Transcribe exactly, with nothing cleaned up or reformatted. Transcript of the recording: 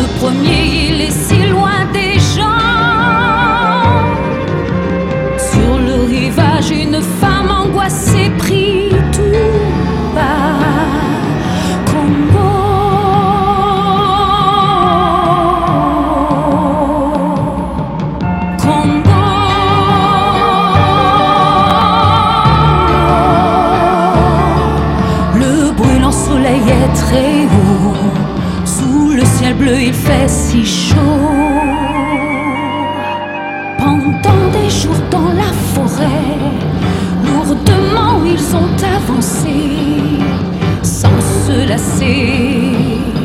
premier, il est si loin des gens. Sur le rivage, une femme angoissée prie tout bas. Congo, Congo. Le brûlant soleil est très haut. Sous le ciel bleu, il fait si chaud. Pendant des jours dans la forêt, lourdement ils ont avancé, sans se lasser.